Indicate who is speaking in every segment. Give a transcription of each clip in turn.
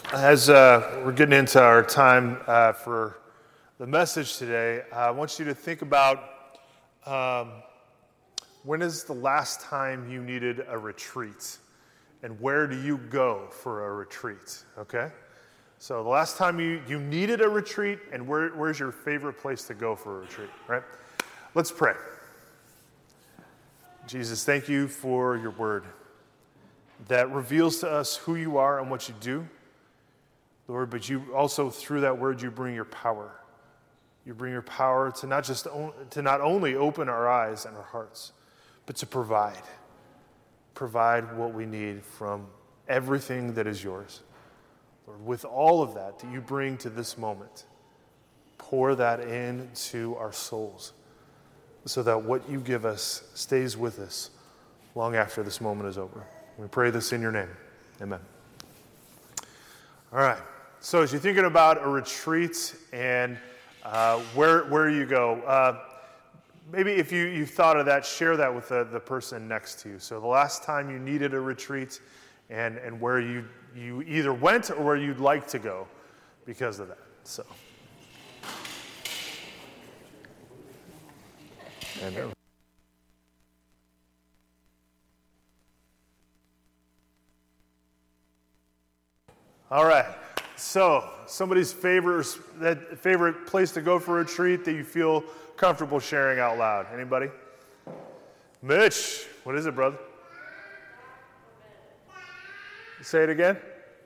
Speaker 1: As we're getting into our time for the message today, I want you to think about when is the last time you needed a retreat, and where do you go for a retreat, okay? So the last time you needed a retreat, and where's your favorite place to go for a retreat, right? Let's pray. Jesus, thank you for your word that reveals to us who you are and what you do. Lord, but you also, through that word, you bring your power. You bring your power to not only open our eyes and our hearts, but to provide what we need from everything that is yours. Lord, with all of that you bring to this moment, pour that into our souls so that what you give us stays with us long after this moment is over. We pray this in your name. Amen. All right. So as you're thinking about a retreat and where you go, maybe if you've thought of that, share that with the person next to you. So the last time you needed a retreat and where you either went or where you'd like to go because of that. So. And all right. So, somebody's favorite place to go for a retreat that you feel comfortable sharing out loud. Anybody? Mitch, what is it, brother? Say it again.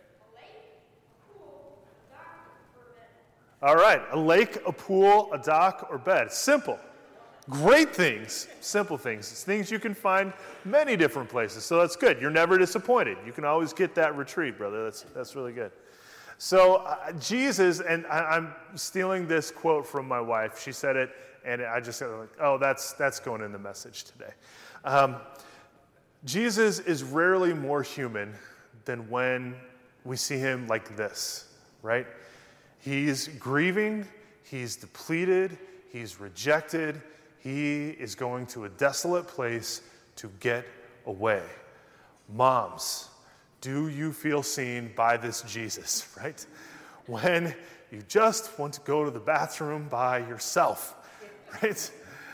Speaker 1: All right. A lake, a pool, a dock, or bed. Simple. Great things. Simple things. It's things you can find many different places. So that's good. You're never disappointed. You can always get that retreat, brother. That's really good. So Jesus, and I'm stealing this quote from my wife. She said it, and I just said, oh, that's going in the message today. Jesus is rarely more human than when we see him like this, right? He's grieving, he's depleted, he's rejected, he is going to a desolate place to get away. Moms, do you feel seen by this Jesus, right? When you just want to go to the bathroom by yourself, right?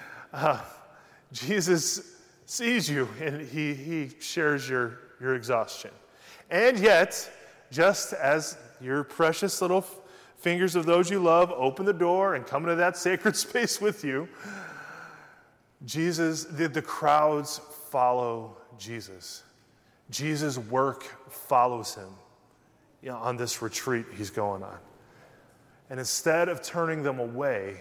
Speaker 1: Jesus sees you and he shares your exhaustion. And yet, just as your precious little fingers of those you love open the door and come into that sacred space with you, Jesus, the crowds follow Jesus. Jesus' work follows him on this retreat he's going on. And instead of turning them away,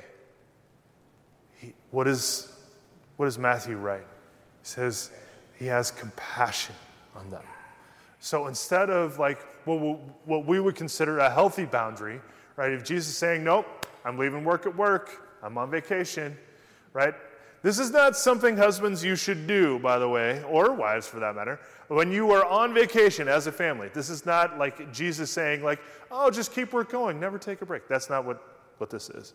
Speaker 1: what does Matthew write? He says he has compassion on them. So instead of like what we would consider a healthy boundary, right? If Jesus is saying, nope, I'm leaving work at work, I'm on vacation, right? This is not something husbands you should do, by the way, or wives for that matter, when you are on vacation as a family. This is not like Jesus saying like, oh, just keep work going, never take a break. That's not what this is.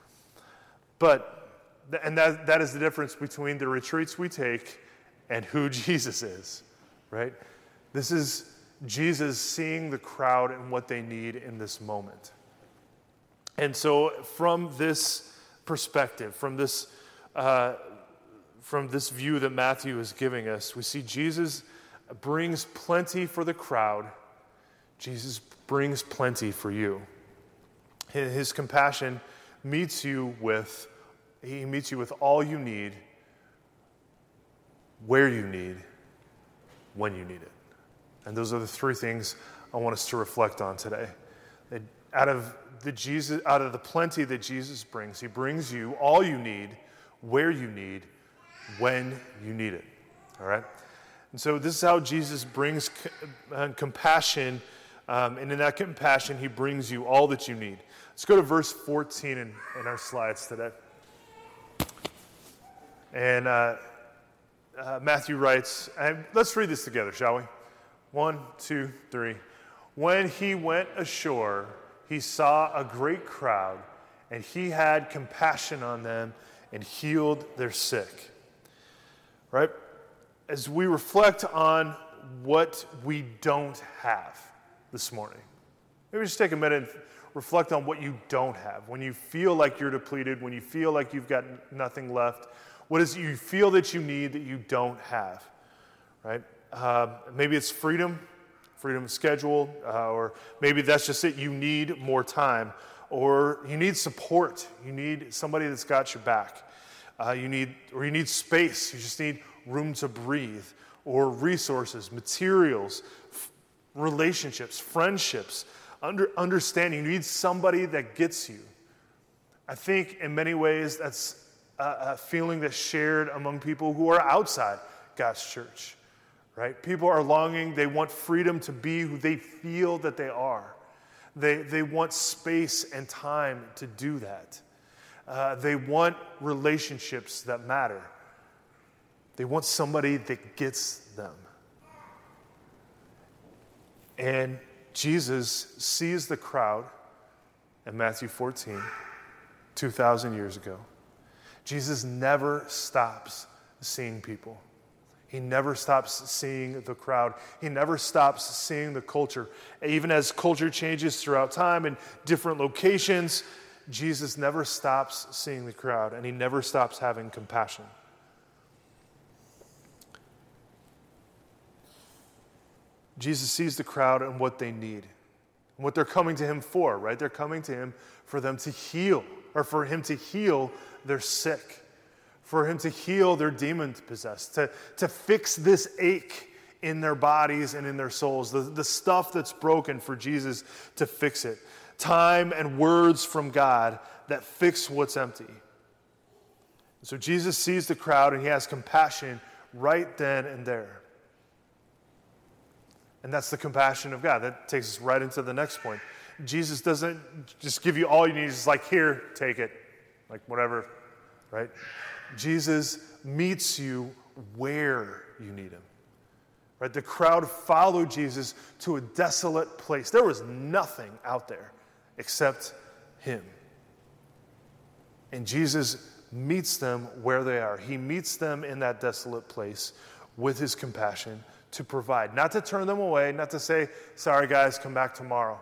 Speaker 1: And that is the difference between the retreats we take and who Jesus is, right? This is Jesus seeing the crowd and what they need in this moment. And so from this perspective, from this view that Matthew is giving us, we see Jesus brings plenty for the crowd. Jesus brings plenty for you. His compassion meets you with all you need, where you need, when you need it. And those are the three things I want us to reflect on today. Out of the plenty that Jesus brings, he brings you all you need, where you need, when you need it. All right? And so this is how Jesus brings compassion, and in that compassion, he brings you all that you need. Let's go to verse 14 in our slides today. And Matthew writes, and let's read this together, shall we? 1, 2, 3. When he went ashore, he saw a great crowd, and he had compassion on them and healed their sick. Right? As we reflect on what we don't have this morning, Maybe just take a minute and reflect on what you don't have. When you feel like you're depleted, when you feel like you've got nothing left, what is it you feel that you need that you don't have, right? Maybe it's freedom of schedule, or maybe that's just it. You need more time, or you need support. You need somebody that's got your back. You need space. You just need room to breathe, or resources, materials, relationships, friendships, understanding. You need somebody that gets you. I think in many ways that's a feeling that's shared among people who are outside God's church, right? People are longing. They want freedom to be who they feel that they are. They want space and time to do that. They want relationships that matter. They want somebody that gets them. And Jesus sees the crowd in Matthew 14, 2,000 years ago. Jesus never stops seeing people. He never stops seeing the crowd. He never stops seeing the culture. Even as culture changes throughout time in different locations, Jesus never stops seeing the crowd, and he never stops having compassion. Jesus sees the crowd and what they need, and what they're coming to him for, right? They're coming to him for them to heal, or for him to heal their sick, for him to heal their demon-possessed, to fix this ache in their bodies and in their souls, the stuff that's broken, for Jesus to fix it. Time and words from God that fix what's empty. So Jesus sees the crowd and he has compassion right then and there. And that's the compassion of God. That takes us right into the next point. Jesus doesn't just give you all you need. He's just like, here, take it. Like whatever, right? Jesus meets you where you need him. Right? The crowd followed Jesus to a desolate place. There was nothing out there except him. And Jesus meets them where they are. He meets them in that desolate place with his compassion to provide. Not to turn them away, not to say, sorry guys, come back tomorrow.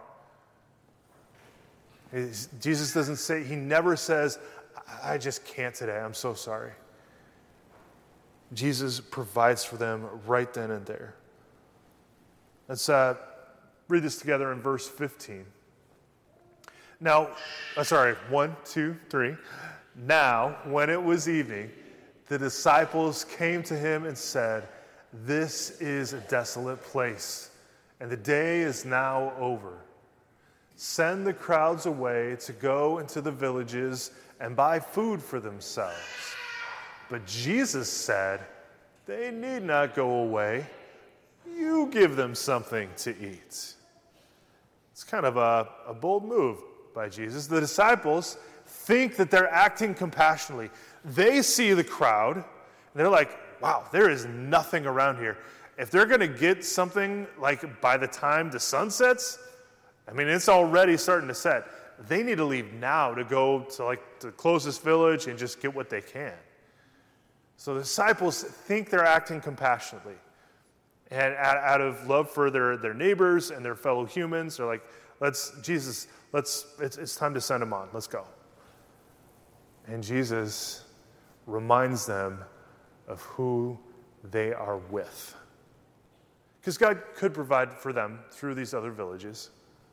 Speaker 1: Jesus doesn't say, he never says, I just can't today, I'm so sorry. Jesus provides for them right then and there. Let's read this together in verse 15. Now, 1, 2, 3. Now, when it was evening, the disciples came to him and said, this is a desolate place, and the day is now over. Send the crowds away to go into the villages and buy food for themselves. But Jesus said, they need not go away. You give them something to eat. It's kind of a bold move by Jesus. The disciples think that they're acting compassionately. They see the crowd, and they're like, wow, there is nothing around here. If they're going to get something like by the time the sun sets, I mean, it's already starting to set. They need to leave now to go to like the closest village and just get what they can. So the disciples think they're acting compassionately. And out of love for their neighbors and their fellow humans, they're like, it's time to send them on. Let's go. And Jesus reminds them of who they are with. Because God could provide for them through these other villages.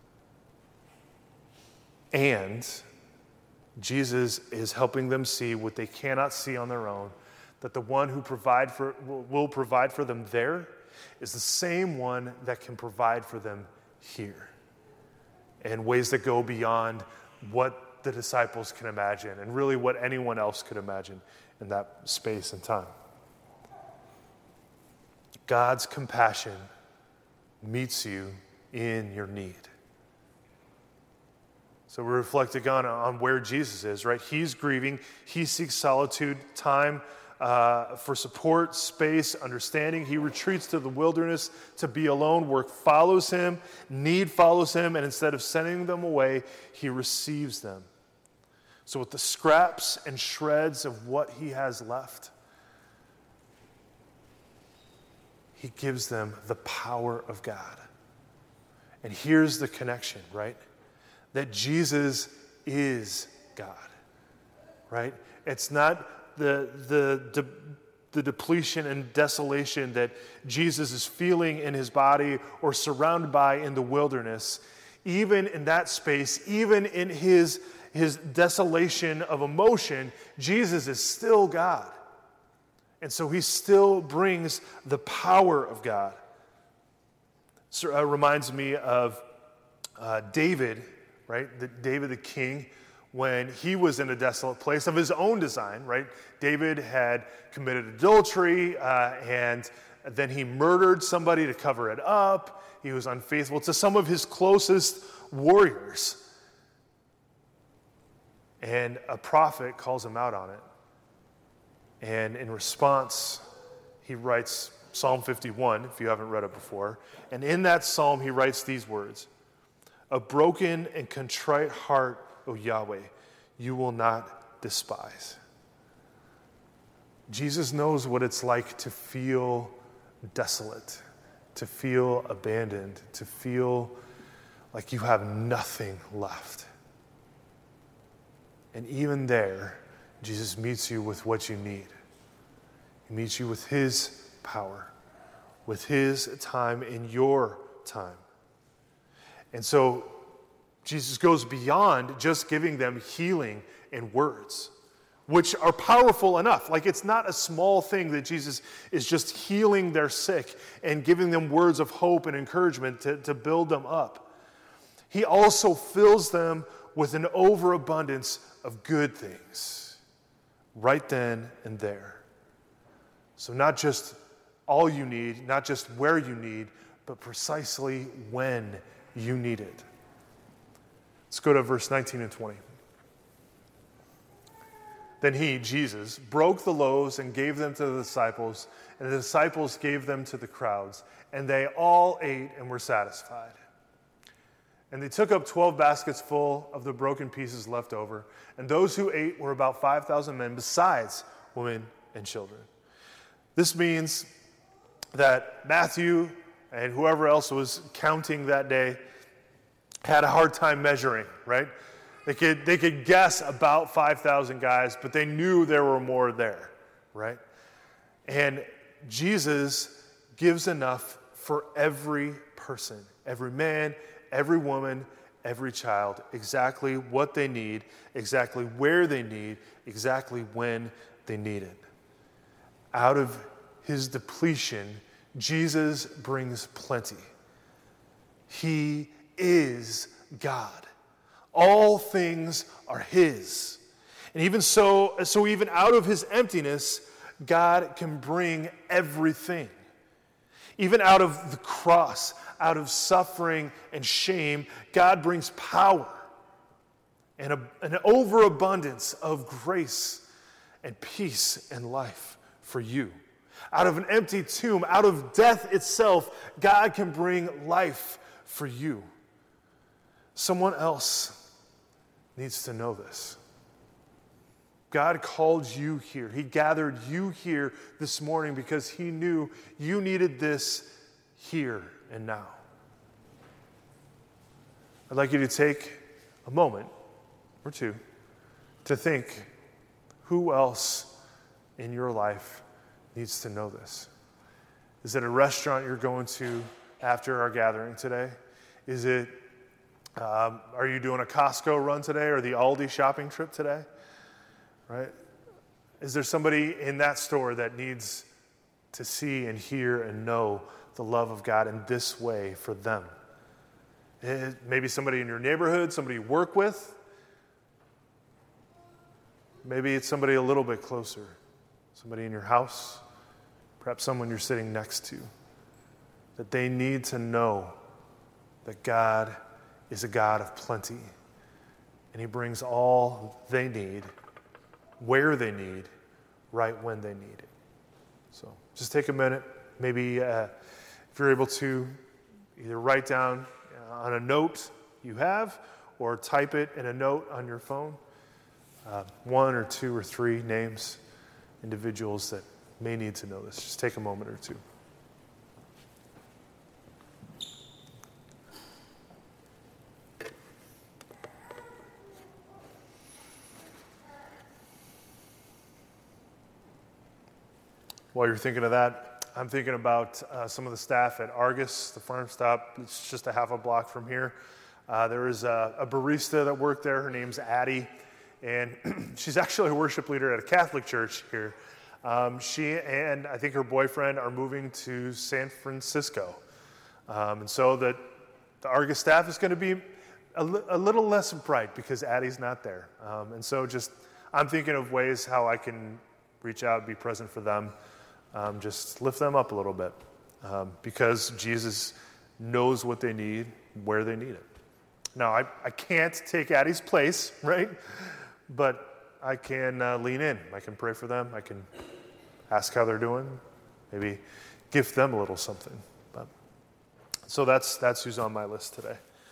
Speaker 1: And Jesus is helping them see what they cannot see on their own, that the one who will provide for them there is the same one that can provide for them here in ways that go beyond what the disciples can imagine and really what anyone else could imagine in that space and time. God's compassion meets you in your need. So we're reflecting on where Jesus is, right? He's grieving. He seeks solitude, time for support, space, understanding. He retreats to the wilderness to be alone. Work follows him. Need follows him. And instead of sending them away, he receives them. So with the scraps and shreds of what he has left, he gives them the power of God. And here's the connection, right? That Jesus is God, right? It's not the depletion and desolation that Jesus is feeling in his body or surrounded by in the wilderness. Even in that space, even in his desolation of emotion, Jesus is still God. And so he still brings the power of God. So, reminds me of David, right? David the king, when he was in a desolate place of his own design, right? David had committed adultery, and then he murdered somebody to cover it up. He was unfaithful to some of his closest warriors. And a prophet calls him out on it. And in response, he writes Psalm 51, if you haven't read it before. And in that psalm, he writes these words: "A broken and contrite heart, O Yahweh, you will not despise." Jesus knows what it's like to feel desolate, to feel abandoned, to feel like you have nothing left. And even there, Jesus meets you with what you need. He meets you with his power, with his time in your time. And so Jesus goes beyond just giving them healing and words, which are powerful enough. Like, it's not a small thing that Jesus is just healing their sick and giving them words of hope and encouragement to build them up. He also fills them with an overabundance of good things right then and there. So not just all you need, not just where you need, but precisely when you need it. Let's go to verse 19 and 20. Then he, Jesus, broke the loaves and gave them to the disciples, and the disciples gave them to the crowds, and they all ate and were satisfied. And they took up 12 baskets full of the broken pieces left over, and those who ate were about 5,000 men, besides women and children. This means that Matthew and whoever else was counting that day had a hard time measuring, right? They could guess about 5,000 guys, but they knew there were more there, right? And Jesus gives enough for every person, every man, every woman, every child, exactly what they need, exactly where they need, exactly when they need it. Out of his depletion, Jesus brings plenty. He is God. All things are his. And even so even out of his emptiness, God can bring everything. Even out of the cross, out of suffering and shame, God brings power and an overabundance of grace and peace and life for you. Out of an empty tomb, out of death itself, God can bring life for you. Someone else needs to know this. God called you here. He gathered you here this morning because he knew you needed this here and now. I'd like you to take a moment or two to think, who else in your life needs to know this? Is it a restaurant you're going to after our gathering today? Is it, are you doing a Costco run today or the Aldi shopping trip today? Right? Is there somebody in that store that needs to see and hear and know the love of God in this way for them? Maybe somebody in your neighborhood, somebody you work with. Maybe it's somebody a little bit closer, somebody in your house, perhaps someone you're sitting next to, that they need to know that God is a God of plenty, and he brings all they need, where they need, right when they need it. So just take a minute, maybe if you're able to, either write down on a note you have, or type it in a note on your phone, one or two or three names, individuals that may need to know this. Just take a moment or two. while you're thinking of that, I'm thinking about some of the staff at Argus, the farm stop. It's just a half a block from here. There is a barista that worked there. Her name's Addie, and she's actually a worship leader at a Catholic church here. She and I think her boyfriend are moving to San Francisco. And so the Argus staff is going to be a little less bright because Addie's not there. And so I'm thinking of ways how I can reach out, be present for them, just lift them up a little bit, because Jesus knows what they need, where they need it. Now, I can't take Addie's place, right? But I can lean in. I can pray for them. I can ask how they're doing, maybe gift them a little something. So that's who's on my list today.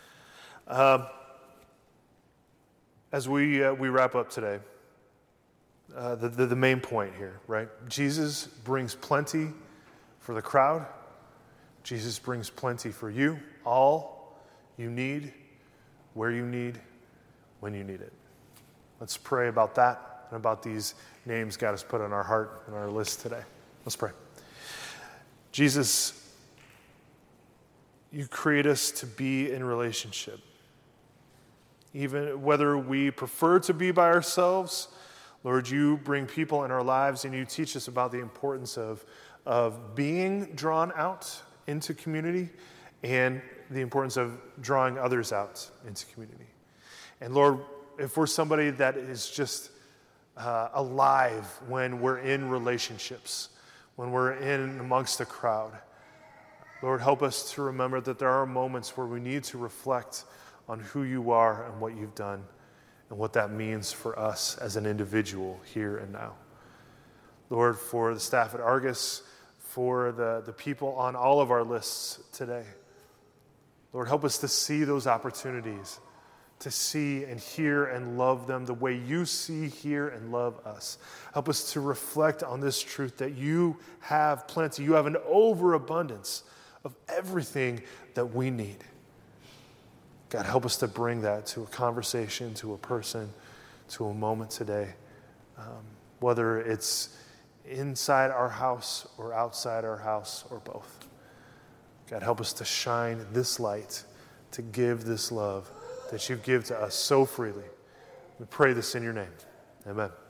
Speaker 1: As we wrap up today, the main point here, right? Jesus brings plenty for the crowd. Jesus brings plenty for you, all you need, where you need, when you need it. Let's pray about that and about these names God has put on our heart and our list today. Let's pray. Jesus, you create us to be in relationship. Even whether we prefer to be by ourselves, Lord, you bring people in our lives and you teach us about the importance of being drawn out into community and the importance of drawing others out into community. And Lord, if we're somebody that is just alive when we're in relationships, when we're in amongst the crowd, Lord, help us to remember that there are moments where we need to reflect on who you are and what you've done and what that means for us as an individual here and now. Lord, for the staff at Argus, for the people on all of our lists today, Lord, help us to see those opportunities, to see and hear and love them the way you see, hear, and love us. Help us to reflect on this truth that you have plenty. You have an overabundance of everything that we need. God, help us to bring that to a conversation, to a person, to a moment today, whether it's inside our house or outside our house or both. God, help us to shine this light, to give this love that you give to us so freely. We pray this in your name. Amen.